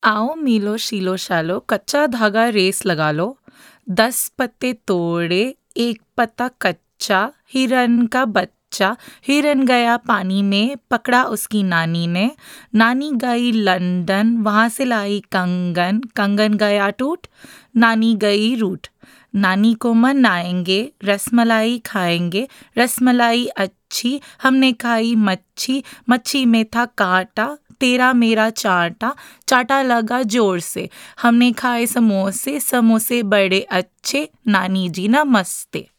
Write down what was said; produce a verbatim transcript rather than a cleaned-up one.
आओ मीलो शीलो शालो कच्चा धागा रेस लगा लो। दस पत्ते तोड़े एक पत्ता कच्चा, हिरन का बच्चा। हिरन गया पानी में, पकड़ा उसकी नानी ने। नानी गई लंदन, वहां से लाई कंगन। कंगन गया टूट, नानी गई रूठ। नानी को मनाएंगे, रसमलाई खाएंगे। रसमलाई अच्छी, हमने खाई मच्छी। मच्छी में था कांटा, तेरा मेरा चाटा। चाटा लगा जोर से, हमने खाए समोसे। समोसे बड़े अच्छे, नानी जी नमस्ते।